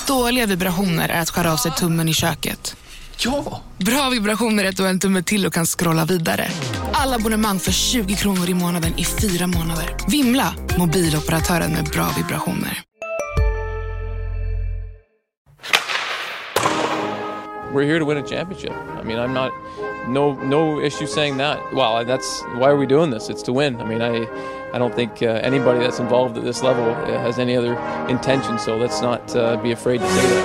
Dåliga vibrationer är att skära av sig tummen i köket. Ja! Bra vibrationer är att du har en tumme till och kan scrolla vidare. Alla abonnemang för 20 kronor i månaden i 4 månader. Vimla, mobiloperatören med bra vibrationer. We're here to win a championship. I mean, I'm not, no issue saying that. Well, that's, why are we doing this? It's to win. I mean, I don't think anybody that's involved at this level has any other intention, so let's not be afraid to say that.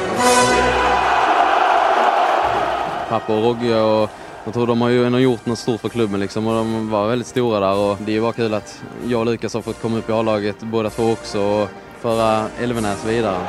Pappa och Rogge, och jag tror de har ju ändå gjort något stort för klubben liksom, och de var väldigt stora där, och det är ju bara kul att jag och Lukas har fått komma upp i A-laget båda två också och föra Elvenäs vidare.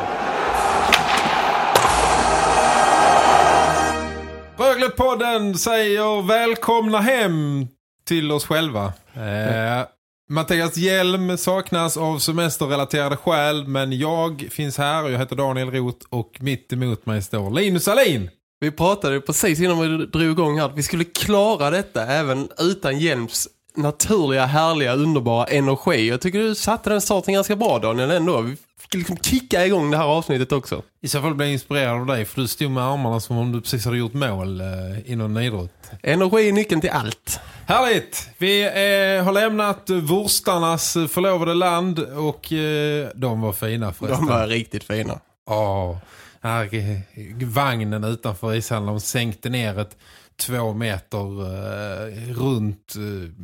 Röglepodden säger välkomna hem till oss själva. Mattias Hjelm saknas av semesterrelaterade skäl, men jag finns här och jag heter Daniel Roth, och mitt emot mig står Linus Alin. Vi pratade precis innan vi drog igång här att vi skulle klara detta även utan Hjelms naturliga, härliga, underbara energi. Jag tycker du satte den starten ganska bra, Daniel, ändå. Vi fick liksom kicka igång det här avsnittet också. I så fall blev jag inspirerad av dig, för du stod med armarna som om du precis hade gjort mål inom idrott. Energi är nyckeln till allt. Härligt! Vi har lämnat vurstarnas förlovade land, och de var fina förresten. De var riktigt fina. Ja, vagnen utanför ishallen, de sänkte ner ett 2 meter runt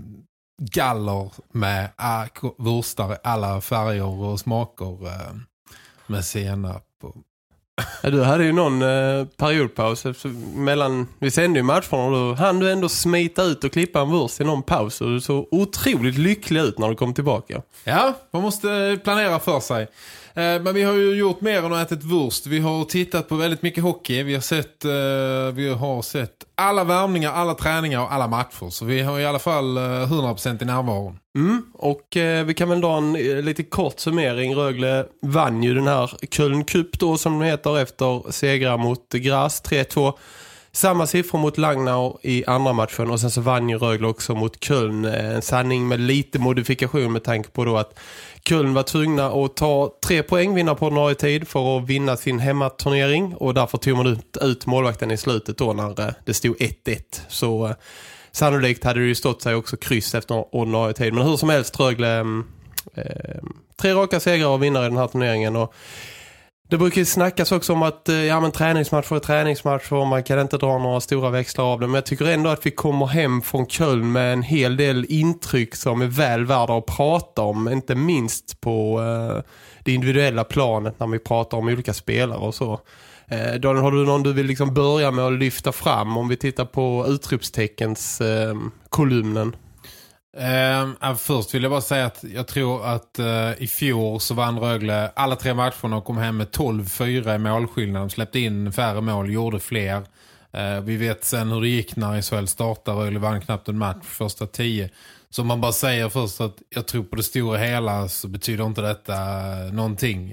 galler med vurstar i alla färger och smaker med senap. Ja, du hade ju någon periodpaus mellan, vi sände ju matchen, och då hann du ändå smita ut och klippa en vurst i någon paus, och du såg otroligt lycklig ut när du kom tillbaka. Ja, man måste planera för sig. Men vi har ju gjort mer än att äta ett vurst. Vi har tittat på väldigt mycket hockey. Vi har sett alla värmningar, alla träningar och alla matcher. Så vi har i alla fall 100% i närvaron. Och vi kan väl dra en lite kort summering. Rögle vann ju den här Köln Cup då, som den heter, efter segrar mot Graz 3-2. Samma siffror mot Langnau i andra matchen, och sen så vann ju Rögle också mot Köln. En sanning med lite modifikation med tanke på då att Köln var tvungna att ta 3 poäng, vinna på ordinarie tid för att vinna sin hemmaturnering, och därför tog man ut målvakten i slutet då när det stod 1-1. Så sannolikt hade det ju stått sig också kryss efter ordinarie tid. Men hur som helst, Rögle 3 raka segrar och vinnare i den här turneringen, och det brukar ju snackas också om att träningsmatcher är träningsmatcher och man kan inte dra några stora växlar av det. Men jag tycker ändå att vi kommer hem från Köln med en hel del intryck som är väl värda att prata om. Inte minst på det individuella planet när vi pratar om olika spelare och så. Daniel, har du någon du vill liksom börja med att lyfta fram om vi tittar på utropsteckens kolumnen? Först vill jag bara säga att jag tror att i fjol så vann Rögle alla 3 matcherna och kom hem med 12-4 i målskillnad. De släppte in färre mål, gjorde fler. Vi vet sen hur det gick när SHL startade. Rögle vann knappt en match första 10. Så man bara säger först att jag tror på det stora hela, så betyder inte detta någonting.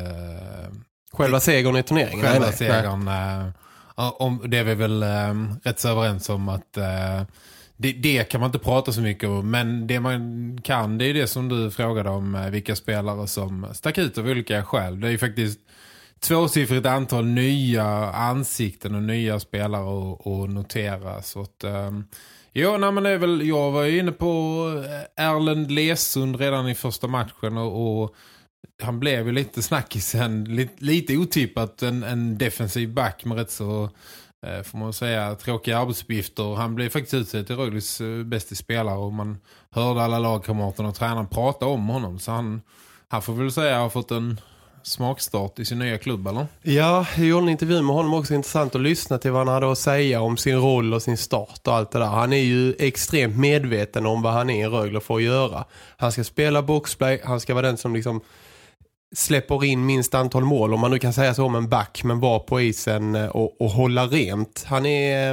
Själva segern i turneringen? Själva segern. Om det är vi väl rätt så överens om att... Det kan man inte prata så mycket om, men det man kan, det är det som du frågade om, vilka spelare som stack ut av olika skäl. Det är ju faktiskt 2-siffrigt antal nya ansikten och nya spelare att notera. Så att, jag var ju inne på Erlend Lesund redan i första matchen, och han blev ju lite snackisen, lite otippat, en defensiv back med rätt så... får man säga, tråkiga arbetsuppgifter. Han blev faktiskt utsedd till Rögles bästa spelare, och man hörde alla lagkamraterna och tränaren prata om honom, så han får väl säga har fått en smakstart i sin nya klubb, eller? Ja, jag gjorde en intervju med honom också, intressant att lyssna till vad han hade att säga om sin roll och sin start och allt det där. Han är ju extremt medveten om vad han är i Rögle för att göra. Han ska spela boxplay, han ska vara den som liksom släpper in minst antal mål, om man nu kan säga så om en back, men var på isen och hålla rent. Han är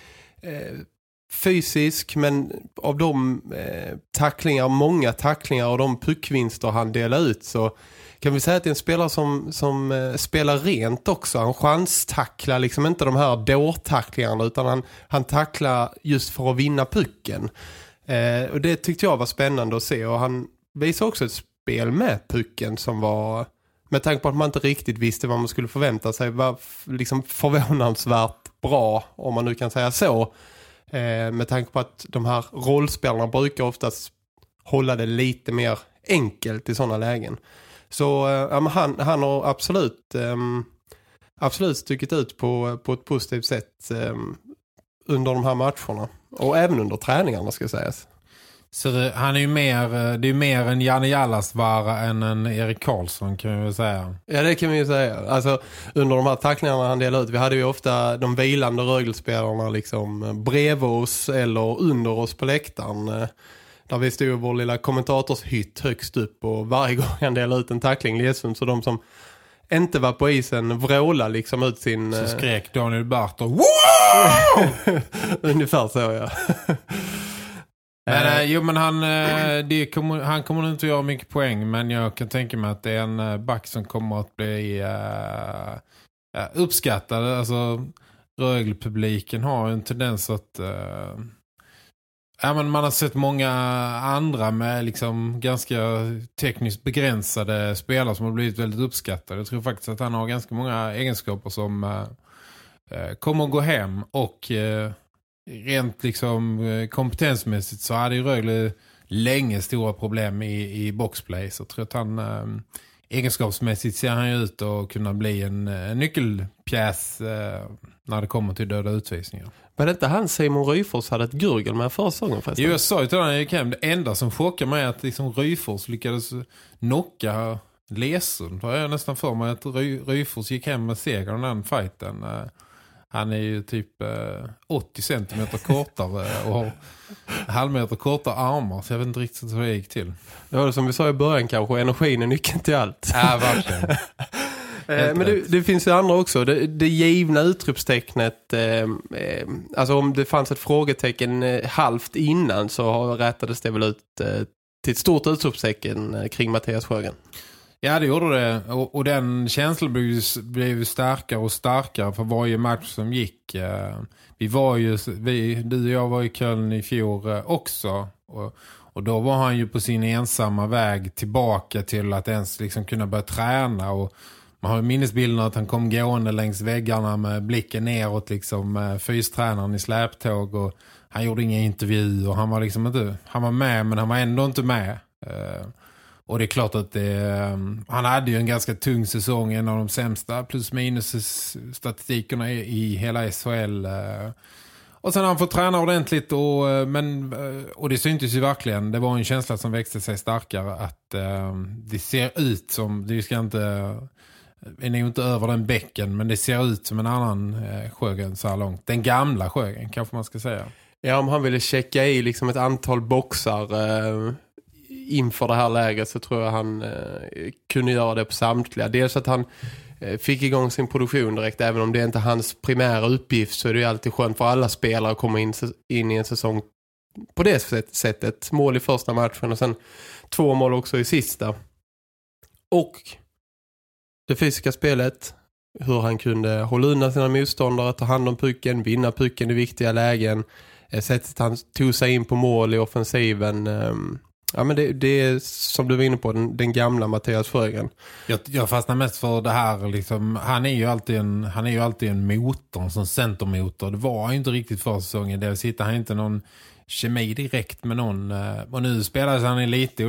fysisk, men av de många tacklingar och de puckvinster han delar ut, så kan vi säga att det är en spelare som spelar rent också. Han chanstacklar liksom inte de här dårtacklingarna, utan han tacklar just för att vinna pucken. Och det tyckte jag var spännande att se, och han visar också ett spel med pucken som var med tanke på att man inte riktigt visste vad man skulle förvänta sig, var liksom förvånansvärt bra, om man nu kan säga så. Med tanke på att de här rollspelarna brukar oftast hålla det lite mer enkelt i sådana lägen. Så han har absolut stycket ut på ett positivt sätt under de här matcherna. Och även under träningarna, ska sägas. Så han är ju mer en Janne Jallasvara än en Erik Karlsson, kan vi väl säga. Ja, det kan vi ju säga. Alltså, under de här tacklingarna han delade ut, vi hade ju ofta de vilande Rögle-spelarna liksom bredvid oss eller under oss på läktaren. Där vi stod i vår lilla kommentatorshytt högst upp, och varje gång han delade ut en tackling Ledsund, så de som inte var på isen vråla liksom ut sin... Så skrek Daniel Barth och wow! Ungefär så, ja. Men han kommer inte att göra mycket poäng, men jag kan tänka mig att det är en back som kommer att bli uppskattad. Alltså, Rögle-publiken har en tendens att... men man har sett många andra med liksom ganska tekniskt begränsade spelare som har blivit väldigt uppskattade. Jag tror faktiskt att han har ganska många egenskaper som kommer att gå hem, och rent liksom kompetensmässigt så hade ju Rögle länge stora problem i boxplay. Så jag tror att han egenskapsmässigt ser han ju ut att kunna bli en nyckelpjäs när det kommer till döda utvisningar. Var det inte han Simon Ryfors hade ett gurgel med förra säsongen förresten? Jo, jag sa ju till honom, det enda som chockar mig är att liksom Ryfors lyckades knocka Ledsund. Jag nästan för mig att Ryfors gick hem med seger i den fighten. Han är ju typ 80 centimeter kortare och har halvmeter kortare armar, så jag vet inte riktigt hur det gick till. Det var det som vi sa i början kanske, energin är nyckeln till allt. Ja, verkligen. Men det finns ju andra också. Det givna utropstecknet, alltså om det fanns ett frågetecken halvt innan, så rättades det väl ut till ett stort utropstecken kring Mattias Sjögren. Ja, det gjorde det. Och den känslan blev starkare och starkare för varje match som gick. Du och jag var i Köln i fjol också. Och då var han ju på sin ensamma väg tillbaka till att ens liksom kunna börja träna. Och man har ju minnesbilden att han kom gående längs väggarna med blicken neråt, liksom fystränaren i släptåg. Och han gjorde inga intervjuer, och han var liksom inte... Han var med, men han var ändå inte med. Och det är klart att han hade ju en ganska tung säsong, en av de sämsta plus minus statistikerna i hela SHL. Och sen har han fått träna ordentligt, och det syntes ju verkligen. Det var en känsla som växte sig starkare att det ser ut som, det ska inte, är nog inte över den bäcken, men det ser ut som en annan Sjögren så här långt. Den gamla Sjögren kanske man ska säga. Ja, om han ville checka i liksom ett antal boxar inför det här läget, så tror jag han kunde göra det på samtliga. Dels att han fick igång sin produktion direkt, även om det inte är hans primära uppgift, så är det ju alltid skönt för alla spelare att komma in i en säsong på det sättet. Mål i första matchen och sen 2 mål också i sista. Och det fysiska spelet, hur han kunde hålla undan sina motståndare, ta hand om pucken, vinna pucken i viktiga lägen, sättet han tog sig in på mål i offensiven. Ja, men det är som du var inne på, den gamla Mattias Sjögren. Jag fastnar mest för det här liksom, han är ju alltid en motor, som centermotor. Det var ju inte riktigt för säsongen. Där sitter han inte någon kemi direkt med någon, och nu spelar han i lite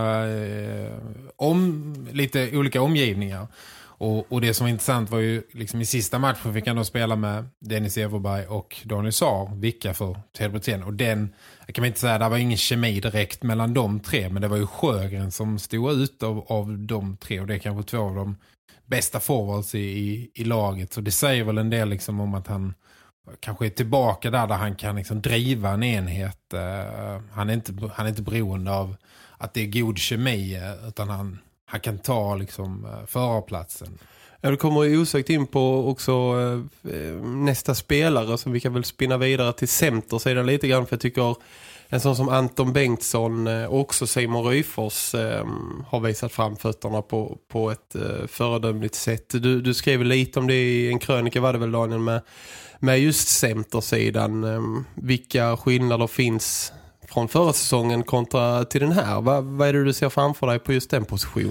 olika omgivningar. Och det som var intressant var ju liksom i sista matchen fick han då spela med Dennis Everberg och Daniel Saar, vilka för Tedbrotén. Och jag kan inte säga, det var ingen kemi direkt mellan de tre, men det var ju Sjögren som stod ut av de tre, och det är kanske 2 av de bästa forwards i laget. Så det säger väl en del liksom om att han kanske är tillbaka där han kan liksom driva en enhet. Han är inte beroende av att det är god kemi, utan han kan ta liksom förarplatsen. Ja, det kommer ju osökt in på också nästa spelare, som vi kan väl spinna vidare till centersidan lite grann, för jag tycker en sån som Anton Bengtsson och också Simon Ryfors har visat fram fötterna på ett föredömligt sätt. Du skrev lite om det i en krönika, var det väl, Daniel, med just centersidan. Vilka skillnader finns från förra säsongen kontra till den här? Vad är det du ser framför dig på just den positionen?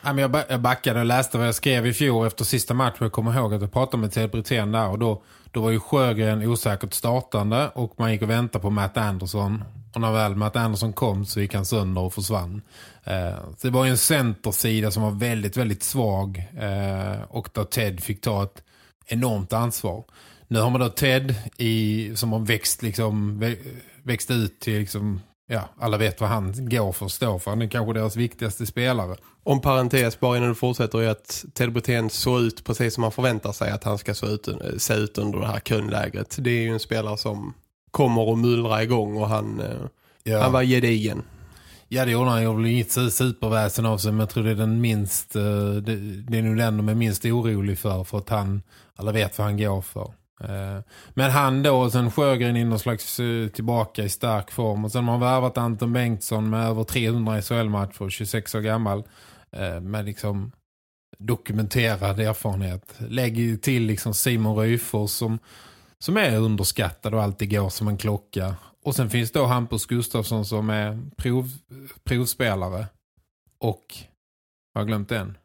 Jag backade och läste vad jag skrev i fjol efter sista matchen. Jag kommer ihåg att jag pratade med Ted Brithén där. Och då var ju Sjögren osäkert startande. Och man gick och väntade på Matt Anderson. Och när väl Matt Anderson kom så gick han sönder och försvann. Så det var ju en centersida som var väldigt, väldigt svag. Och där Ted fick ta ett enormt ansvar. Nu har man då Ted som har växt ut till liksom, ja, alla vet vad han går för att stå för. Han är kanske deras viktigaste spelare. Om parentes, bara innan du fortsätter, är att Ted Brithén såg ut precis som man förväntar sig att han ska se ut under det här Kölnlägret. Det är ju en spelare som kommer och mullra igång och han var gedigen. Ja, det gjorde han. Jag vill inget superväsen av sig, men jag tror det är den minst det är nog den de är minst orolig för att alla vet vad han går för. Men han då, och sen Sjögren in någon slags tillbaka i stark form, och sen har man värvat Anton Bengtsson med över 300 SHL-matcher, 26 år gammal, med liksom dokumenterad erfarenhet. Lägger till liksom Simon Ryfors som är underskattad och alltid går som en klocka. Och sen finns då Hampus Gustafsson som är provspelare. Och jag har glömt den.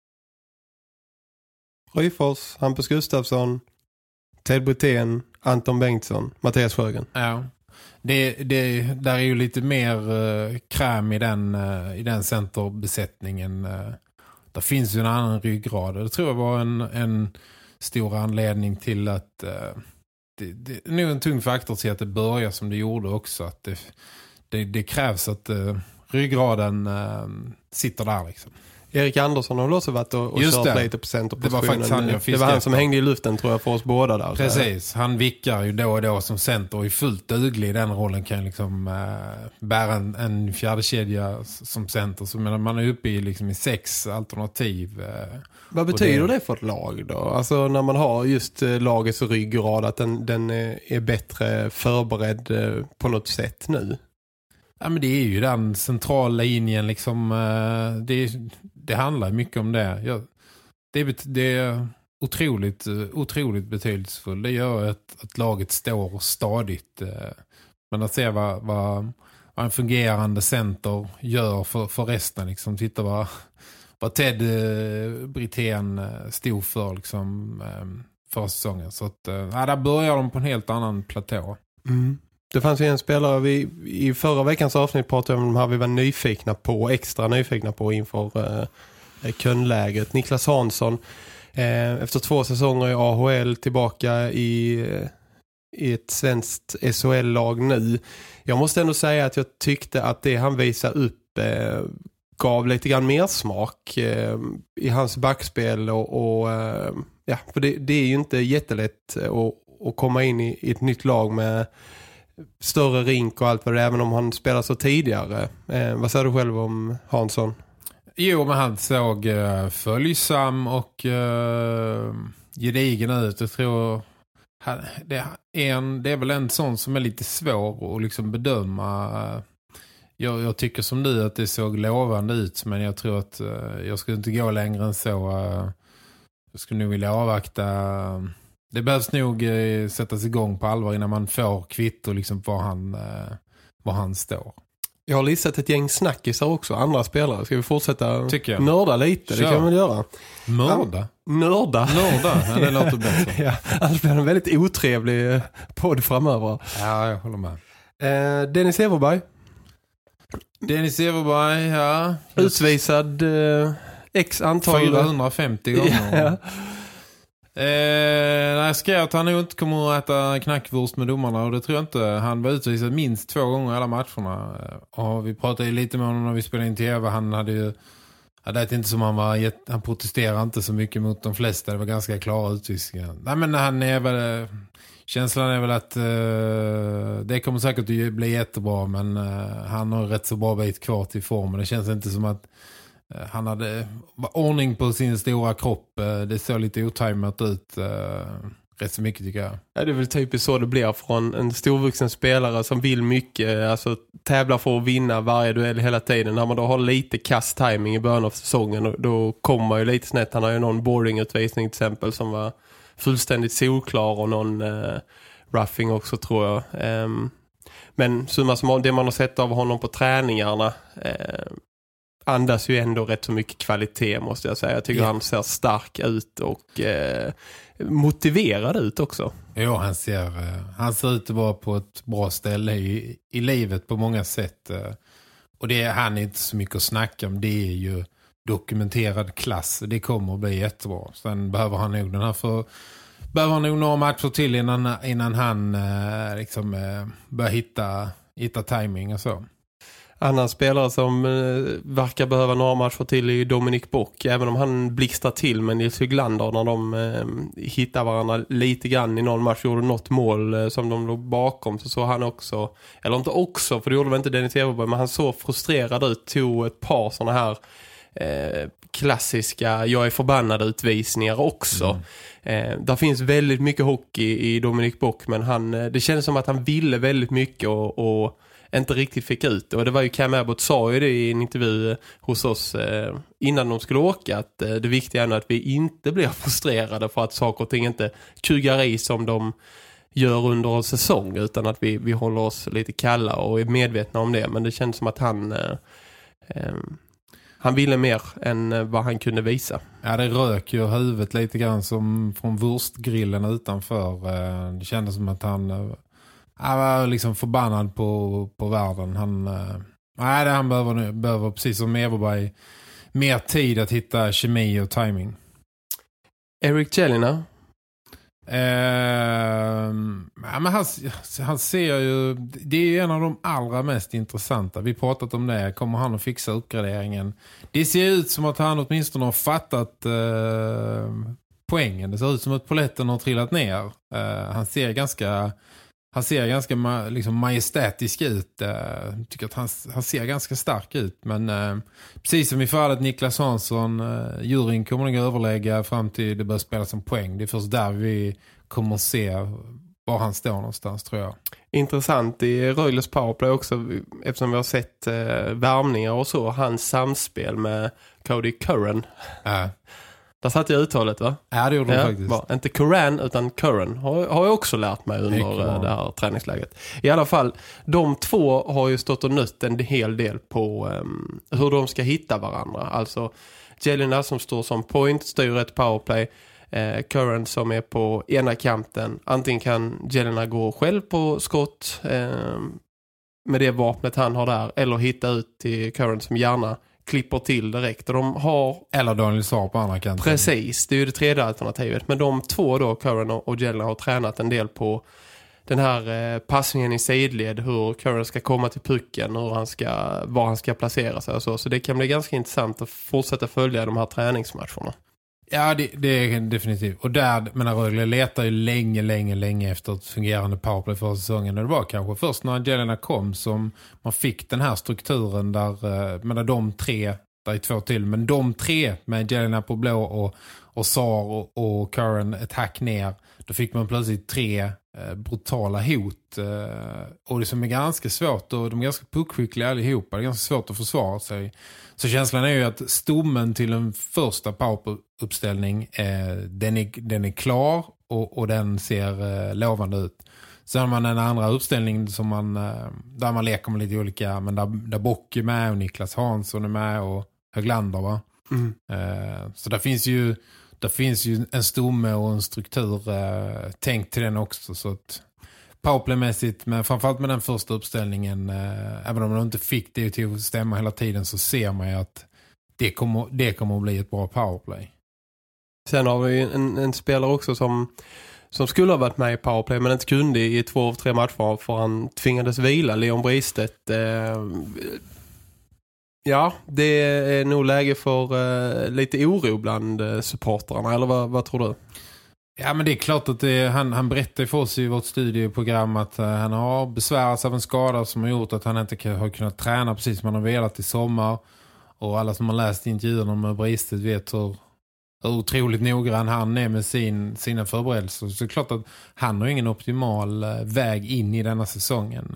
Ryfors, Hampus Gustafsson, Ted Brithén, Anton Bengtsson, Mattias Sjögren. Ja. Där är ju lite mer kräm i den centerbesättningen. Där finns ju en annan ryggrad. Det tror jag var en stor anledning till att det är nog en tung faktor till att det börjar som det gjorde också. Att det krävs att ryggraden sitter där liksom. Erik Andersson har också varit och kört lite på centerpositionen. Det var han som hängde i luften, tror jag, för oss båda där. Precis, han vickar ju då och då som center och är fullt duglig i den rollen, kan liksom bära en fjärde kedja som center. Så man är uppe i 6 alternativ. Vad betyder det för ett lag då? Alltså när man har just lagets ryggrad, att den är bättre förberedd på något sätt nu? Ja, men det är ju den centrala linjen liksom, det handlar mycket om det. Det är otroligt betydelsefullt. Det gör att laget står stadigt. Men att se vad en fungerande center gör för resten. Liksom. Titta vad Ted Brithén stod för liksom, för säsongen. Så att, där börjar de på en helt annan platå. Mm. Det fanns ju en spelare i förra veckans avsnitt pratade om de här vi var extra nyfikna på inför Kölnläget. Niklas Hansson, efter 2 säsonger i AHL, tillbaka i ett svenskt SHL-lag nu. Jag måste ändå säga att jag tyckte att det han visade upp gav lite grann mer smak i hans backspel och för det är ju inte jättelätt att komma in i ett nytt lag med större rink och allt vad det är, även om han spelar så tidigare. Vad säger du själv om Hansson? Jo, men han såg följsam och gedigen ut. Jag tror det är väl en sån som är lite svår att liksom bedöma. Jag tycker som du att det såg lovande ut, men jag tror att jag skulle inte gå längre än så. Jag skulle nog vilja avvakta. Det behövs nog sättas igång på allvar innan man får kvitto liksom var han står. Jag har listat ett gäng snackisar också, andra spelare. Ska vi fortsätta nörda lite? Kör. Det kan man göra. Nörda? Ja, det låter bättre. Ja, annars blir det en väldigt otrevlig podd framöver. Ja, jag håller med. Dennis Everberg, ja. Utvisad x antal 450 gånger. Ja. Jag skrev att han nog inte kommer att äta knackwurst med domarna, och det tror jag inte. Han var utvisad minst 2 gånger i alla matcherna. Och vi pratade ju lite med honom när vi spelade in TV. Han hade ju, jag vet inte som han protesterade inte så mycket mot de flesta. Det var ganska klara utvisningar. Nej, men han är väl, känslan är väl att det kommer säkert att bli jättebra, men han har rätt så bra bit kvar till formen. Det känns inte som att han hade ordning på sin stora kropp. Det såg lite otajmat ut rätt så mycket, tycker jag. Ja, det är väl typiskt så det blir från en storvuxen spelare som vill mycket, alltså tävlar för att vinna varje duell hela tiden. När man då har lite kast timing i början av säsongen, då kommer man ju lite snett. Han har ju någon boardingutvisning till exempel som var fullständigt solklar, och någon roughing också, tror jag. Men summa som det man har sett av honom på träningarna andas ju ändå rätt så mycket kvalitet, måste jag säga. Jag tycker han ser stark ut och motiverad ut också. Ja, han ser ut att vara på ett bra ställe i livet på många sätt. Och han är inte så mycket att snacka om. Det är ju dokumenterad klass. Det kommer att bli jättebra. Sen behöver han nog några matcher till innan han börjar hitta timing och så. Annan spelare som verkar behöva några matcher till är Dominic Bock. Även om han blixtrar till med Nils Höglander när de hittar varandra lite grann i någon match. Gjorde något mål som de låg bakom. Så han också, eller inte också, för det gjorde väl inte Dennis Everberg, men han såg frustrerad ut. Tog ett par sådana här klassiska jag är förbannad utvisningar också. Där finns väldigt mycket hockey i Dominic Bock, men det kändes som att han ville väldigt mycket och inte riktigt fick ut. Och det var ju Cam Abbott sa ju det i en intervju hos oss innan de skulle åka, att det viktiga är att vi inte blir frustrerade för att saker och ting inte kugar i som de gör under en säsong, utan att vi håller oss lite kalla och är medvetna om det. Men det känns som att han ville mer än vad han kunde visa. Ja, det rök ju huvudet lite grann som från wurstgrillen utanför. Det kändes som att han var liksom förbannad på världen. Han behöver precis som Everberg mer tid att hitta kemi och timing. Erik Jelena? Men han ser ju, det är ju en av de allra mest intressanta. Vi pratat om det. Kommer han att fixa uppgraderingen? Det ser ut som att han åtminstone har fattat poängen. Det ser ut som att poletten har trillat ner. Han ser ganska liksom majestätisk ut. Tycker att han ser ganska stark ut. Men precis som i fallet Niklas Hansson, juryn kommer nog överlägga fram till det börjar spela som poäng. Det är först där vi kommer att se var han står någonstans, tror jag. Intressant i Röjles powerplay också, eftersom vi har sett värmningar och så. Hans samspel med Cody Curran. Där satt jag uttalet, va? Ja, det gjorde du faktiskt. Inte Curran utan Curran har jag också lärt mig under det här träningsläget. I alla fall, de två har ju stått och nött en hel del på hur de ska hitta varandra. Alltså Jelena som står som point, styr ett powerplay. Curran som är på ena kanten. Antingen kan Jelena gå själv på skott med det vapnet han har där, eller hitta ut till Curran som gärna klipper till direkt. Och de har... Eller Daniel Saar på andra kanten. Precis, det är ju det tredje alternativet. Men de två då, Curran och Jelena, har tränat en del på den här passningen i sidled, hur Curran ska komma till pucken, var han ska placera sig och så. Så det kan bli ganska intressant att fortsätta följa de här träningsmatcherna. Ja, det är definitivt. Och där, men Rögle letar ju länge efter ett fungerande powerplay för säsongen. Och det var kanske först när Jelena kom som man fick den här strukturen där de tre, där är två till, men de tre med Jelena på blå och Saar och Curran ett hack ner. Då fick man plötsligt tre brutala hot. Och det som är ganska svårt, och de är ganska puckskickliga allihopa, det är ganska svårt att försvara sig. Så känslan är ju att stommen till en första poweruppställning den är klar och den ser lovande ut. Sen har man en andra uppställning som där man leker med lite olika, men där Bock är med och Niklas Hansson är med och Höglander, va? Så där finns ju en stomme och en struktur tänkt till den också, så att powerplaymässigt, men framförallt med den första uppställningen, även om de inte fick det till att stämma hela tiden, så ser man ju att det kommer att bli ett bra powerplay. Sen har vi en spelare också som skulle ha varit med i powerplay men inte kunde i 2 av 3 matcher för han tvingades vila, Leon Bristedt. Ja, det är nog läge för lite oro bland supporterna, eller vad tror du? Ja, men det är klart att han berättade för oss i vårt studieprogram att han har besvärats av en skada som har gjort att han inte har kunnat träna precis som han har velat i sommar. Och alla som har läst intervjuerna med Bristedt vet hur otroligt noggrann han är med sina förberedelser. Så det är klart att han har ingen optimal väg in i denna säsongen.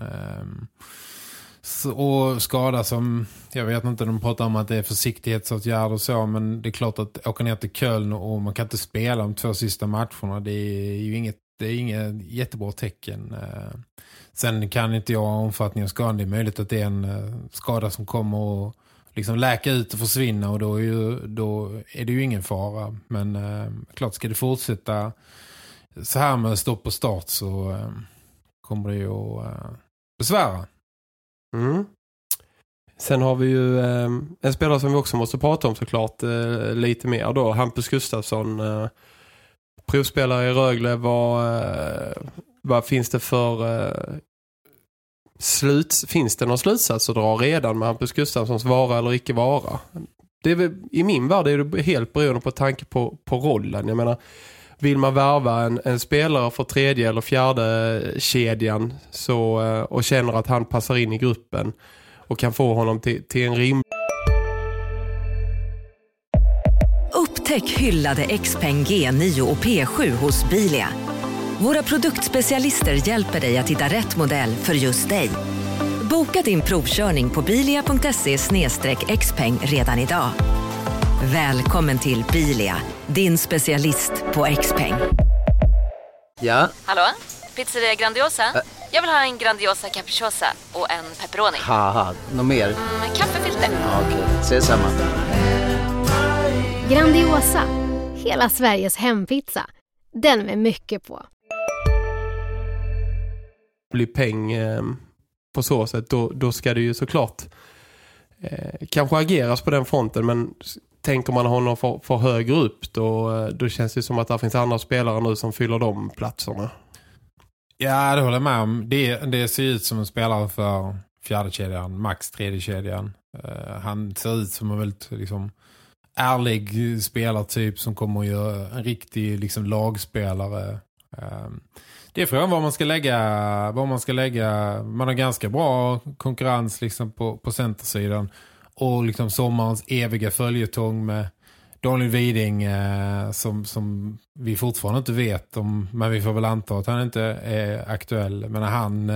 Och skada som, jag vet inte, de pratar om att det är försiktighetsåtgärder och så, men det är klart att åka ner till Köln och man kan inte spela de 2 sista matcherna, det är ju inget jättebra tecken. Sen kan inte jag ha omfattning av skadan, det är möjligt att det är en skada som kommer att liksom läka ut och försvinna, och då är det ju ingen fara. Men klart, ska det fortsätta så här med stopp och start, så kommer det ju att besvära. Sen har vi ju en spelare som vi också måste prata om såklart lite mer då, Hampus Gustafsson, provspelare i Rögle. Vad finns det för finns det någon slutsats att dra redan med Hampus Gustafssons vara eller icke vara? Det är väl, i min värld är det helt beroende på tanke på rollen. Jag menar, vill man värva en spelare för tredje eller fjärde kedjan och känner att han passar in i gruppen och kan få honom till en rim. Upptäck hyllade XPeng G9 och P7 hos Bilia. Våra produktspecialister hjälper dig att hitta rätt modell för just dig. Boka din provkörning på bilia.se/xpeng redan idag. Välkommen till Bilia, din specialist på XPeng. Ja? Hallå? Pizzeria Grandiosa? Jag vill ha en Grandiosa capriciosa och en pepperoni. Haha, något mer? Kaffefilter. Ja, okej, ses samma. Grandiosa, hela Sveriges hempizza. Den med mycket på. Blir peng på så sätt, då ska det ju såklart kanske ageras på den fronten, men tänker man honom för högre upp, då känns det som att det finns andra spelare nu som fyller de platserna. Ja, det håller jag med om. Det ser ut som en spelare för fjärde kedjan, max tredje kedjan. Han ser ut som en väldigt liksom ärlig spelartyp som kommer att göra en riktig liksom lagspelare. Det är frågan vad man ska lägga. Man har ganska bra konkurrens liksom på centersidan, och liksom sommarens eviga följetong med Daniel Widing som vi fortfarande inte vet om, men vi får väl anta att han inte är aktuell. Men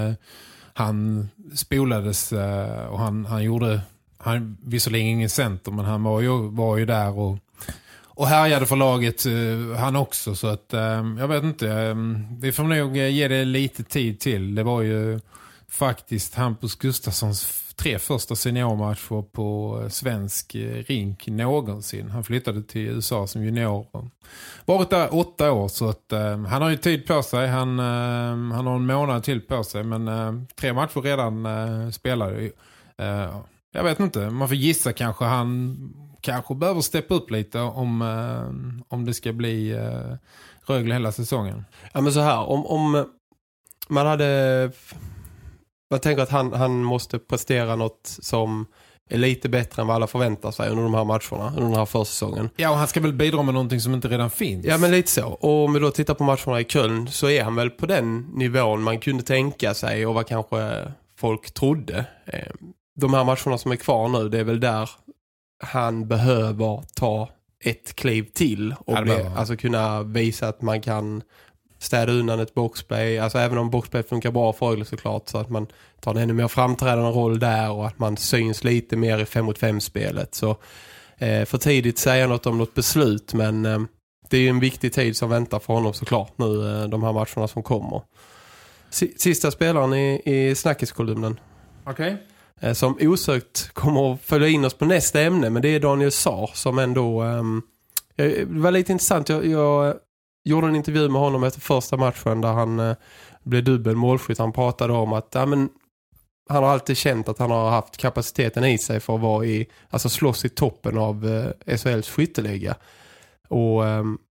han spolades och han gjorde, han visserligen ingen center, men han var ju där och härjade för laget han också, så att jag vet inte, vi får nog ge det lite tid till. Det var ju faktiskt Hampus Gustafssons 3 första seniormatcher på svensk rink någonsin. Han flyttade till USA som junior. Varit där 8 år, så att han har ju tid på sig. Han har en månad till på sig, men 3 matcher redan spelade. Jag vet inte, man får gissa kanske han kanske behöver steppa upp lite om det ska bli Rögle hela säsongen. Ja, men så här, om man hade... Jag tänker att han måste prestera något som är lite bättre än vad alla förväntar sig under de här matcherna, under den här försäsongen. Ja, och han ska väl bidra med någonting som inte redan finns. Ja, men lite så. Och om vi då tittar på matcherna i Köln, så är han väl på den nivån man kunde tänka sig och vad kanske folk trodde. De här matcherna som är kvar nu, det är väl där han behöver ta ett kliv till och alltså kunna visa att man kan städa undan ett boxplay, alltså även om boxplay funkar bra för Rögle såklart, så att man tar en ännu mer framträdande roll där och att man syns lite mer i 5-mot-5-spelet. Så för tidigt säga något om något beslut, men det är ju en viktig tid som väntar för honom såklart nu, de här matcherna som kommer. Sista spelaren i snackiskolumnen. Okej. Som osökt kommer att följa in oss på nästa ämne, men det är Daniel Saar som ändå det var lite intressant. Jag gjorde en intervju med honom efter första matchen där han blev dubbel målskytt. Han pratade om att han har alltid känt att han har haft kapaciteten i sig för att vara slåss i toppen av SHLs skytteliga. Och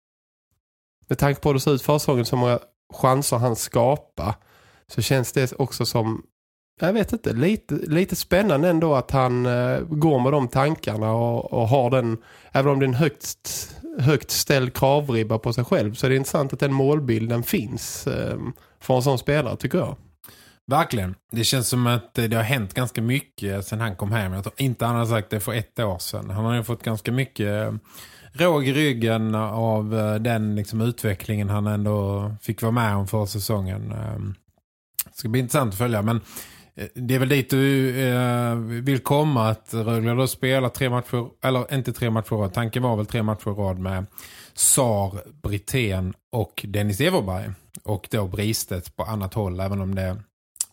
med tanke på hur det ser ut försäsongen, så många chanser han skapar, så känns det också som, jag vet inte, lite spännande ändå att han går med de tankarna och har den, även om det är en högt ställd kravribba på sig själv, så är det intressant att den målbilden finns för en sån spelare, tycker jag. Verkligen. Det känns som att det har hänt ganska mycket sedan han kom hem. Jag tror inte han har sagt det för 1 år sedan. Han har ju fått ganska mycket råg i ryggen av den liksom utvecklingen han ändå fick vara med om för säsongen. Det ska bli intressant att följa, men det är väl dit du vill komma, att Rögle då spelar 3 matcher, eller inte 3 matcher rad. Tanken var väl 3 matcher rad med Saar, Brithén och Dennis Everberg. Och då Bristedt på annat håll, även om det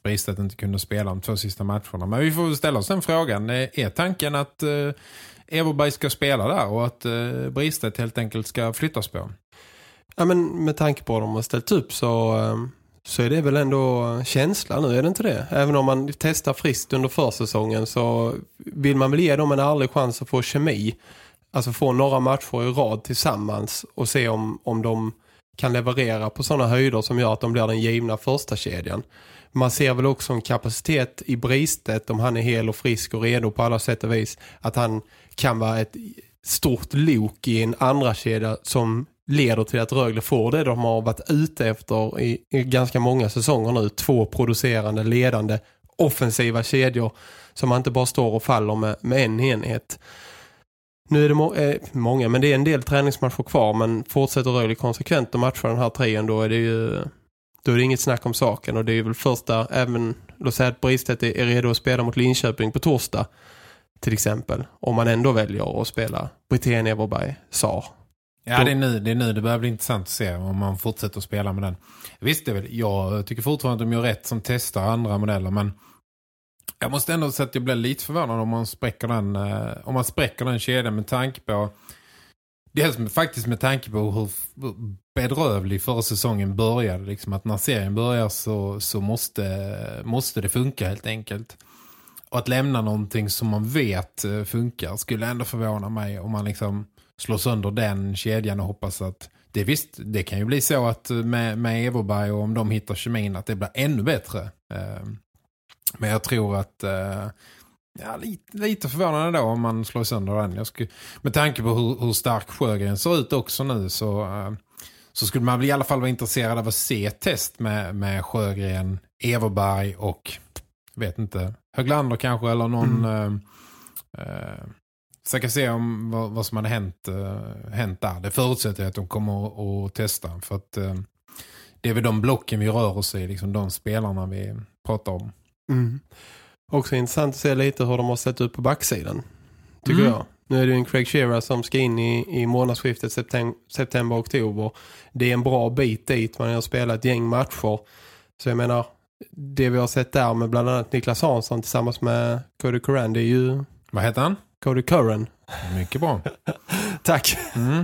Bristet inte kunde spela de 2 sista matcherna. Men vi får ställa oss den frågan. Är tanken att Everberg ska spela där och att Bristet helt enkelt ska flyttas på? Ja, men med tanke på att de har ställt upp så är det väl ändå känsla nu, är det inte det? Även om man testar friskt under försäsongen så vill man väl ge dem en ärlig chans att få kemi. Alltså få några matcher i rad tillsammans och se om de kan leverera på sådana höjder som gör att de blir den givna första kedjan. Man ser väl också en kapacitet i Bristet, om han är hel och frisk och redo på alla sätt och vis, att han kan vara ett stort lok i en andra kedja som leder till att Rögle får det de har varit ute efter i ganska många säsonger nu. 2 producerande, ledande, offensiva kedjor som man inte bara står och faller med en enhet. Nu är det många, men det är en del träningsmatcher kvar, men fortsätter Rögle konsekvent att matcha den här trean, då är det inget snack om saken. Och det är väl första, även låt säga att Bristet är redo att spela mot Linköping på torsdag till exempel, om man ändå väljer att spela Brithén, Everberg, Saar. Ja, det är nu det börjar bli intressant att se om man fortsätter att spela med den. Visst, det är väl, jag tycker fortfarande att de gör rätt som testar andra modeller, men jag måste ändå säga att jag blir lite förvånad om man spräcker den kedjan med tanke på, dels faktiskt med tanke på hur bedrövlig förra säsongen började. Liksom att när serien börjar så måste det funka helt enkelt. Och att lämna någonting som man vet funkar skulle ändå förvåna mig om man liksom slår sönder den kedjan och hoppas att det kan ju bli så att med Everberg och om de hittar kemin att det blir ännu bättre. Men jag tror att lite förvånande då om man slår sönder den. Med tanke på hur stark Sjögren ser ut också nu så skulle man väl i alla fall vara intresserad av att se ett test med Sjögren, Everberg och vet inte, Höglander kanske eller någon så jag kan se om vad som hade hänt där. Det förutsätter att de kommer att testa för att det är väl de blocken vi rör oss i, liksom de spelarna vi pratar om. Också intressant att se lite hur de har sett ut på backsidan, tycker jag. Nu är det en Craig Shearer som ska in i månadsskiftet september-oktober. Det är en bra bit dit. Man har spelat ett gäng matcher. Så jag menar, det vi har sett där med bland annat Niklas Hansson tillsammans med Cody Curran, det är ju... Vad heter han? Cody Curran. Mycket bra. Tack.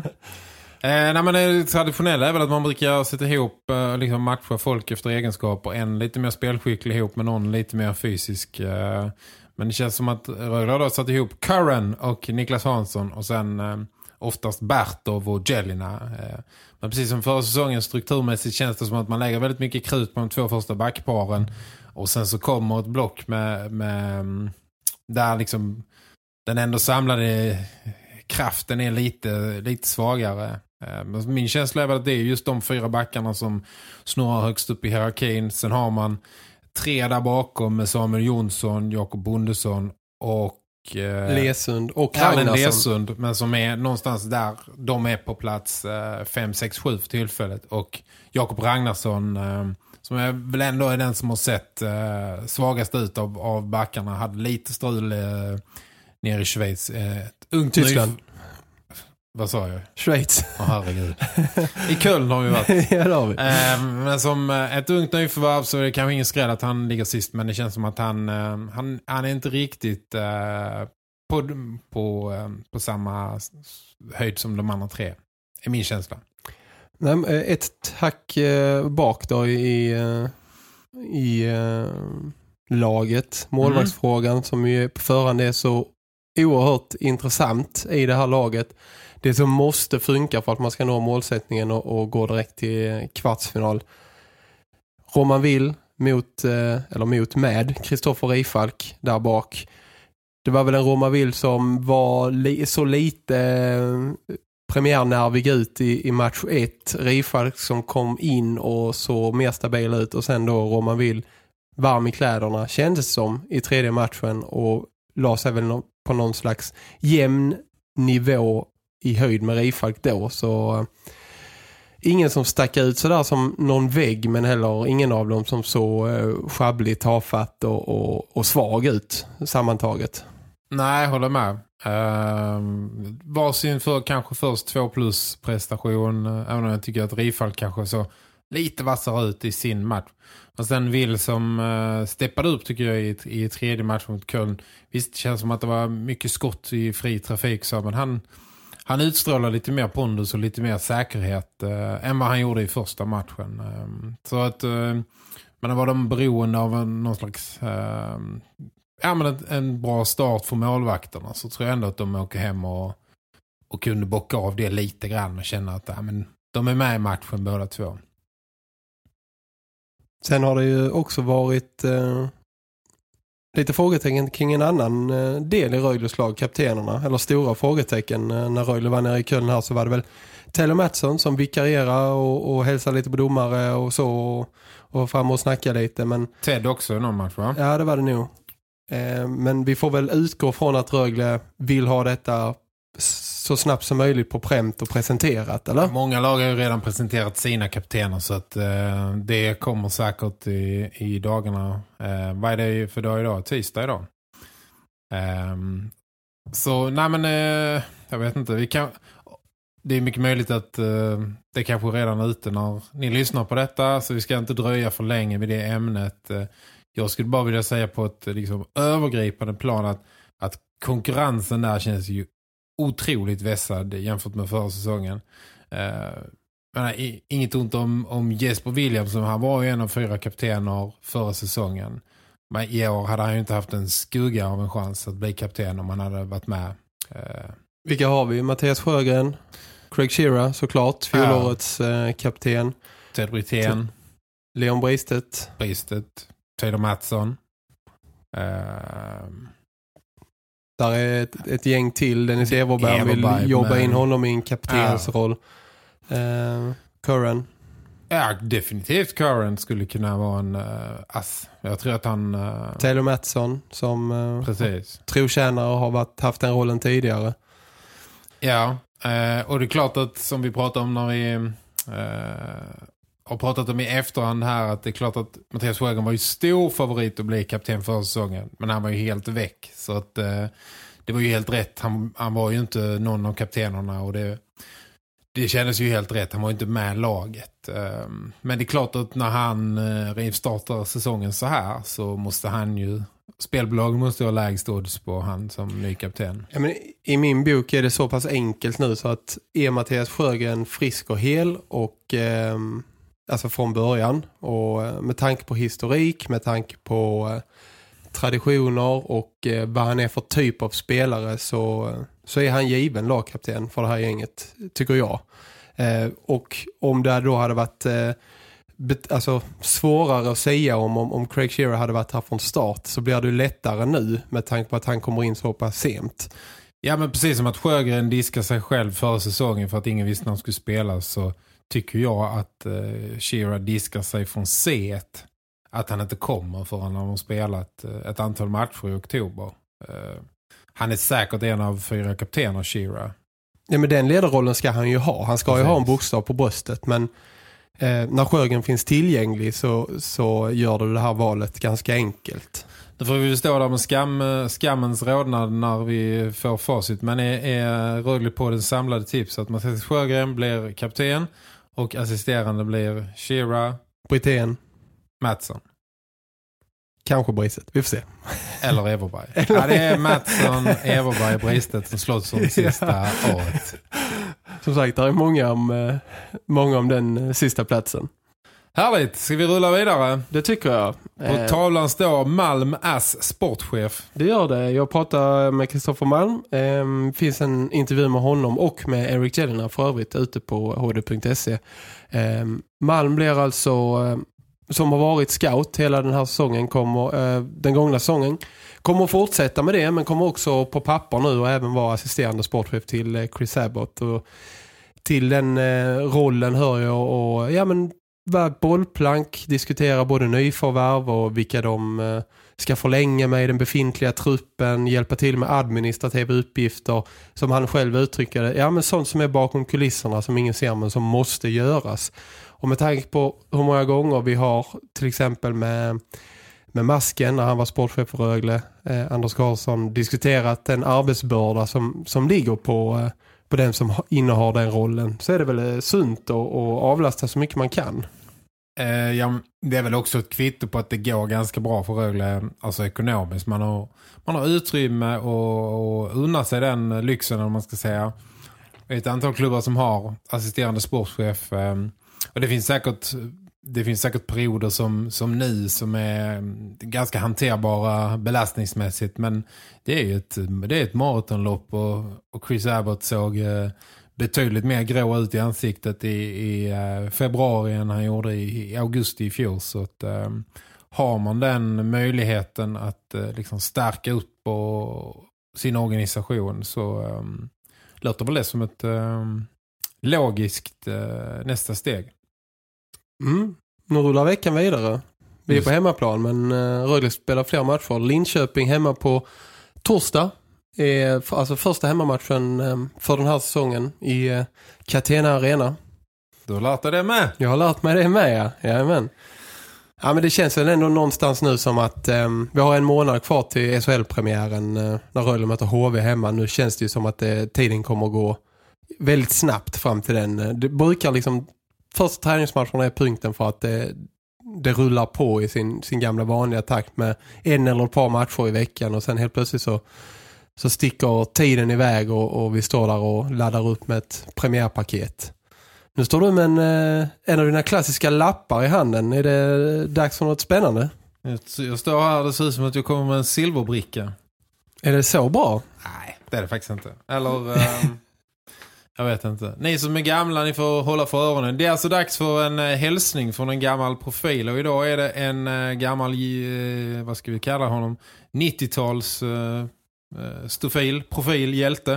Nej, men det traditionella är väl att man brukar sätta ihop liksom matcha folk efter egenskaper. En lite mer spelskicklig ihop med någon lite mer fysisk. Men det känns som att Rögle har satt ihop Curran och Niklas Hansson och sen oftast Bertov och Jelina. Men precis som förra säsongen strukturmässigt känns det som att man lägger väldigt mycket krut på de 2 första backparen och sen så kommer ett block med där liksom den ändå samlade kraften är lite svagare. Min känsla är väl att det är just de 4 backarna som snurrar högst upp i hierarkin. Sen har man 3 där bakom med Samuel Jonsson, Jakob Bondesson och Lesund och Lesund, men som är någonstans där de är på plats 5, 6, 7 för tillfället. Och Jakob Ragnarsson som är väl ändå är den som har sett svagast ut av backarna, hade lite strul nere i Schweiz. Tyskland. Vad sa jag? Schweiz. Herregud. I Köln har vi varit. Ja, det har vi. Men som ett ungt nyförvärv så är det kanske ingen skräll att han ligger sist. Men det känns som att han är inte riktigt på samma höjd som de andra 3. Är min känsla. Nej, ett hack bak då i laget. Målvaktsfrågan som ju på förhand är så oerhört intressant i det här laget. Det som måste funka för att man ska nå målsättningen och gå direkt till kvartsfinal. Roman Will mot Kristoffer Rifalk där bak. Det var väl en Roman Will som var så lite premiärnervig ut i match 1. Rifalk som kom in och så mer stabil ut och sen då Roman Will varm i kläderna kändes som i 3:e matchen och la sig väl på någon slags jämn nivå i höjd med Rifalk då. Så ingen som stack ut sådär som någon vägg, men heller ingen av dem som så schabbligt, tafatt och svag ut sammantaget. Nej, jag håller med. Varsin för kanske först 2+ prestation, även om jag tycker att Rifalk kanske så lite vassare ut i sin match. Och sen Will som steppade upp tycker jag i tredje match mot Köln. Visst, det känns som att det var mycket skott i fri trafik så, men han utstrålar lite mer pondus och lite mer säkerhet än vad han gjorde i första matchen. Så att men var de beroende av någon slags en bra start för målvakterna, så tror jag ändå att de åker hem och kunde bocka av det lite grann och känna att de är med i matchen båda två. Sen har det ju också varit lite frågetecken kring en annan del i Rögles lag, kaptenerna, eller stora frågetecken. När Rögle var nere i Köln här så var det väl Taylor Mattsson som vikarierar och hälsar lite på domare och så och fram och snacka lite. Men Ted också i någon match, va? Ja, det var det nog. Men vi får väl utgå från att Rögle vill ha detta så snabbt som möjligt på pränt och presenterat, eller? Många lag har ju redan presenterat sina kaptener så att det kommer säkert i dagarna. Vad är det för dag idag? Tisdag idag. Så, nej men jag vet inte. Det är mycket möjligt att det kanske redan är ute när ni lyssnar på detta, så vi ska inte dröja för länge vid det ämnet. Jag skulle bara vilja säga på ett liksom övergripande plan att konkurrensen där känns ju otroligt vässad jämfört med förra säsongen. Men inget ont om Jesper Williams, som han var ju en av 4 kaptener förra säsongen. Men i år hade han ju inte haft en skugga av en chans att bli kapten om han hade varit med. Vilka har vi? Mattias Sjögren, Craig Shearer såklart, fjolårets kapten. Ted Brithén, Leon Bristet, Taylor Mattsson. Där är ett gäng till. Dennis Everberg vill jobba in honom i en kaptensroll. Curran. Ja, definitivt Curran skulle kunna vara en ass. Jag tror att han... Taylor Mattsson som trotjänare och har haft den rollen tidigare. Ja, och det är klart att som vi pratade om när vi har pratat om i efterhand här, att det är klart att Mattias Sjögren var ju stor favorit att bli kapten för säsongen, men han var ju helt väck, så att det var ju helt rätt. Han var ju inte någon av kaptenerna och det kändes ju helt rätt. Han var ju inte med laget. Men det är klart att när han rivstartar säsongen så här så måste han ju, spelbolagen måste ha lägst odds på han som ny kapten. Ja, men i min bok är det så pass enkelt nu så att är Mattias Sjögren frisk och hel och alltså från början, och med tanke på historik, med tanke på traditioner och vad han är för typ av spelare, så är han given lagkapten för det här gänget, tycker jag. Och om det då hade varit alltså svårare att säga om Craig Shearer hade varit här från start, så blir det lättare nu med tanke på att han kommer in så pass sent. Ja, men precis som att Sjögren diskar sig själv för säsongen för att ingen visste när han skulle spela, så tycker jag att Shearer diskar sig från set att han inte kommer förrän han har spelat ett antal matcher i oktober. Han är säkert en av 4 kaptener, Shearer. Ja, men den ledarrollen ska han ju ha. Han ska ju ha en bokstav på bröstet, men när Sjögren finns tillgänglig så gör det här valet ganska enkelt. Då får vi stå där med skammens rodnad när vi får facit. Men är Rögle på den samlade tips att Mattias Sjögren blir kapten och assisterande blir Shearer, Brithén, Mattsson. Kanske Bristet, vi får se. Eller Everberg. Ja, det är Mattsson, Everberg och Bristet som slåss som sista året. Som sagt, det är många om den sista platsen. Härligt, ska vi rulla vidare? Det tycker jag. På tavlan står Malm as sportchef. Det gör det. Jag pratar med Kristoffer Malm. Finns en intervju med honom och med Eric Jelena för övrigt ute på hd.se. Malm blir alltså, som har varit scout hela den här säsongen, den gångna säsongen, kommer att fortsätta med det, men kommer också på papper nu och även vara assisterande sportchef till Chris Abbott. Och till den rollen hör jag och vara bollplank, diskutera både nyförvärv och vilka de ska förlänga med i den befintliga truppen, hjälpa till med administrativa uppgifter, som han själv uttrycker det. Ja, men sånt som är bakom kulisserna som ingen ser men som måste göras. Och med tanke på hur många gånger vi har till exempel med Masken när han var sportchef för Rögle, Anders Karlsson, diskuterat den arbetsbörda som ligger på den som innehar den rollen, så är det väl sunt att avlasta så mycket man kan. Ja, det är väl också ett kvitto på att det går ganska bra för Rögle, alltså ekonomiskt. Man har utrymme och unna sig den lyxen, om man ska säga. Det är ett antal klubbar som har assisterande sportchef, och det finns säkert perioder som nu som är ganska hanterbara belastningsmässigt, men det är ju ett maratonlopp, och Chris Abbott såg betydligt mer grå ut i ansiktet i februari än han gjorde i augusti i fjol. Så att, har man den möjligheten att liksom stärka upp på sin organisation, så låter väl det som ett logiskt nästa steg. Nu rullar veckan vidare. Vi är på hemmaplan, men Rögle spelar fler matcher. Linköping hemma på torsdag. Alltså första hemmamatchen för den här säsongen i Catena Arena. Du har lärt dig det med? Jag har lärt mig det med, ja. Jajamän. Ja, men det känns väl ändå någonstans nu som att vi har en månad kvar till SHL-premiären när Rögle möter HV hemma. Nu känns det ju som att tiden kommer att gå väldigt snabbt fram till den. Det brukar liksom, första träningsmatcherna är punkten för att det rullar på i sin gamla vanliga takt med en eller ett par matcher i veckan, och sen helt plötsligt så sticker tiden iväg och vi står där och laddar upp med ett premiärpaket. Nu står du med en av dina klassiska lappar i handen. Är det dags för något spännande? Jag står här, det ser ut som att jag kommer med en silverbricka. Är det så bra? Nej, det är det faktiskt inte. Eller, jag vet inte. Ni som är gamla, ni får hålla för öronen. Det är alltså dags för en hälsning från en gammal profil. Och idag är det en gammal, vad ska vi kalla honom? 90-tals profil, hjälte.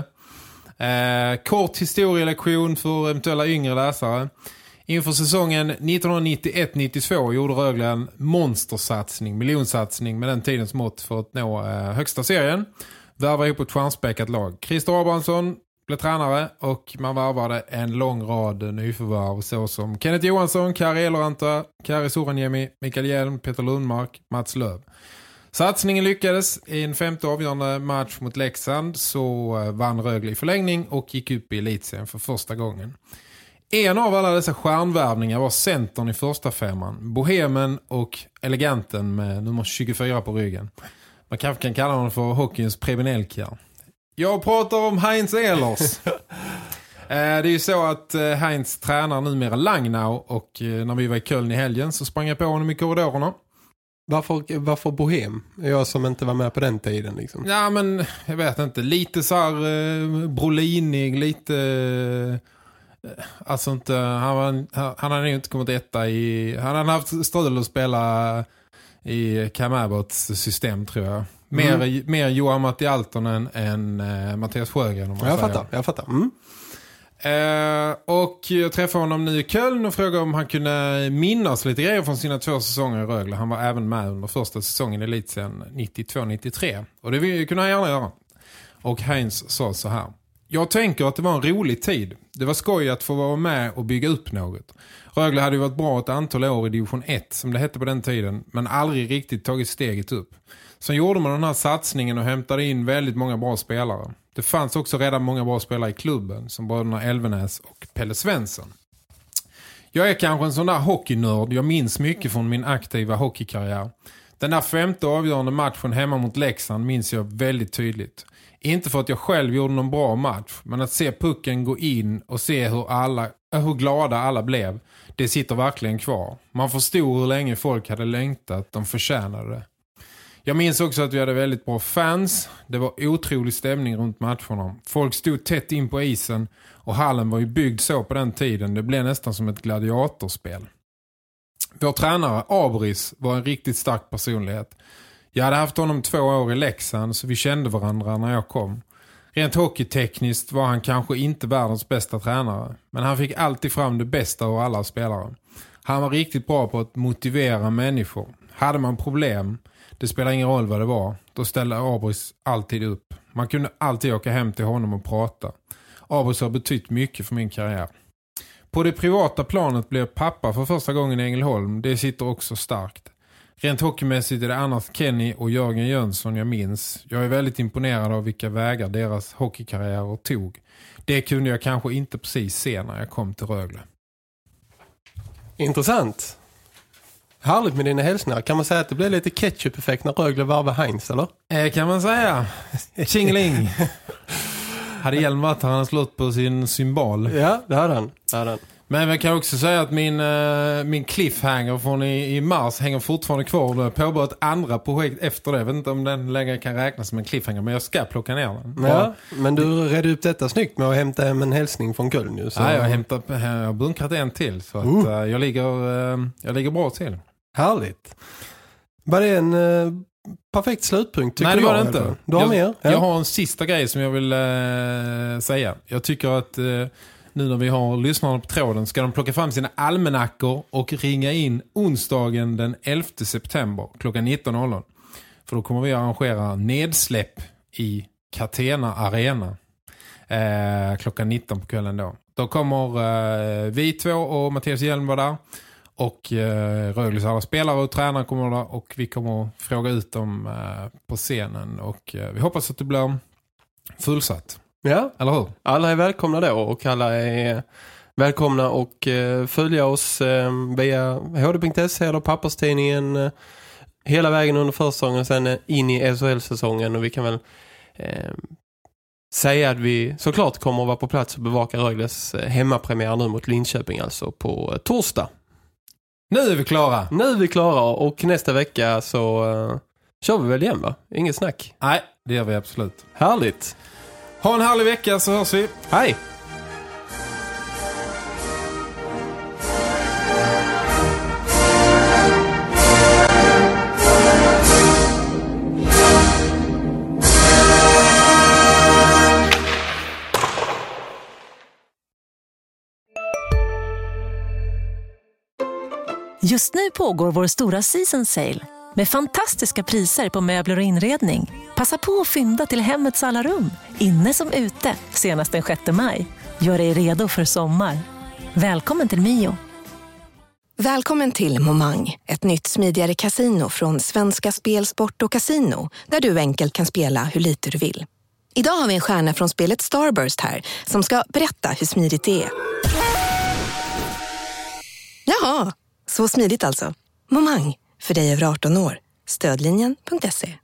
Kort historielektion för eventuella yngre läsare. Inför säsongen 1991-92 gjorde Rögle en monstersatsning, miljonsatsning med den tidens mått för att nå högsta serien. Värvade ihop ett stjärnspäckat lag. Christer Abrahamsson blev tränare, och man värvade en lång rad nyförvärv såsom Kenneth Johansson, Kari Eloranta, Kari Soraniemi, Mikael Hjelm, Peter Lundmark, Mats Löv. Satsningen lyckades. I en femte avgörande match mot Leksand så vann Rögle i förlängning och gick upp i elitserien för första gången. En av alla dessa stjärnvärvningar var centern i första femman. Bohemen och eleganten med nummer 24 på ryggen. Man kanske kan kalla honom för hockeyns Preben Elkjær. Jag pratar om Heinz Ehlers. Det är ju så att Heinz tränar numera Langnau, och när vi var i Köln i helgen så sprang jag på honom i korridorerna. Varför Bohem? Jag som inte var med på den tiden liksom. Ja, men jag vet inte. Lite så här brolinig, lite... Alltså inte... Han hade ju inte kommit etta i... Han hade haft strödel att spela i Cam Abbotts system, tror jag. Mer Johan Matti Altonen än Mattias Sjögren, om man säger. Jag fattar. Och jag träffade honom nu i Köln och frågade om han kunde minnas lite grejer från sina 2 säsonger i Rögle. Han var även med under första säsongen i elitserien 92-93. Och det kunde han gärna göra. Och Heinz sa så här: jag tänker att det var en rolig tid. Det var skoj att få vara med och bygga upp något. Rögle hade ju varit bra ett antal år i division 1, som det hette på den tiden, men aldrig riktigt tagit steget upp. Sen gjorde man den här satsningen och hämtade in väldigt många bra spelare. Det fanns också redan många bra spelare i klubben, som bröderna Elvenäs och Pelle Svensson. Jag är kanske en sån där hockeynörd. Jag minns mycket från min aktiva hockeykarriär. Den där 5:e avgörande matchen hemma mot Leksand minns jag väldigt tydligt. Inte för att jag själv gjorde någon bra match, men att se pucken gå in och se hur glada alla blev, det sitter verkligen kvar. Man förstod hur länge folk hade längtat, de förtjänade det. Jag minns också att vi hade väldigt bra fans. Det var otrolig stämning runt matcherna. Folk stod tätt in på isen, och hallen var ju byggd så på den tiden. Det blev nästan som ett gladiatorspel. Vår tränare Abris var en riktigt stark personlighet. Jag hade haft honom 2 år i Leksand, så vi kände varandra när jag kom. Rent hockeytekniskt var han kanske inte världens bästa tränare, men han fick alltid fram det bästa av alla spelare. Han var riktigt bra på att motivera människor. Hade man problem, det spelar ingen roll vad det var, då ställde Abris alltid upp. Man kunde alltid åka hem till honom och prata. Abris har betytt mycket för min karriär. På det privata planet blev pappa för första gången i Ängelholm. Det sitter också starkt. Rent hockeymässigt är det annars Kenny och Jörgen Jönsson jag minns. Jag är väldigt imponerad av vilka vägar deras hockeykarriärer tog. Det kunde jag kanske inte precis se när jag kom till Rögle. Intressant. Härligt med dina hälsningar. Kan man säga att det blir lite ketchup-effekt när Rögle varvar Heinz, eller? Kan man säga. Tjingeling. Hade Hjelm att han hade slått på sin symbol. Ja, det hade han. Men jag kan också säga att min cliffhanger från i mars hänger fortfarande kvar. Jag påbörjar ett andra projekt efter det. Jag vet inte om den längre kan räknas som en cliffhanger, men jag ska plocka ner den. Ja, men du redde upp detta snyggt med att hämta hem en hälsning från Köln ju. Så... Ja, jag har bunkrat en till så att jag ligger bra till. Härligt. Var det en perfekt slutpunkt tycker jag? Nej, det var det inte. Du har mer? Ja. Jag har en sista grej som jag vill säga. Jag tycker att nu när vi har lyssnarna på tråden ska de plocka fram sina almanackor och ringa in onsdagen den 11 september klockan 19.00. För då kommer vi att arrangera nedsläpp i Catena Arena klockan 19 på kvällen då. Då kommer vi två och Mattias Hjelm var där. Och Rögles alla spelare och tränare kommer där. Och vi kommer att fråga ut dem på scenen. Och vi hoppas att det blir fullsatt. Ja, eller hur? Alla är välkomna då och alla är välkomna och följa oss via hd.se eller papperstidningen hela vägen under försäsongen och sen in i SHL-säsongen. Och vi kan väl säga att vi såklart kommer att vara på plats och bevaka Rögles hemmapremiär nu mot Linköping, alltså på torsdag. Nu är vi klara och nästa vecka så kör vi väl igen, va? Inget snack. Nej, det gör vi absolut. Härligt. Ha en härlig vecka så hörs vi. Hej! Just nu pågår vår stora season sale med fantastiska priser på möbler och inredning. Passa på att fynda till hemmets alla rum, inne som ute, senast den 6 maj. Gör dig redo för sommar. Välkommen till Mio. Välkommen till Momang, ett nytt smidigare kasino från Svenska Spel, Sport och Casino, där du enkelt kan spela hur lite du vill. Idag har vi en stjärna från spelet Starburst här som ska berätta hur smidigt det är. Jaha, så smidigt alltså. Momang, för dig över 18 år. Stödlinjen.se.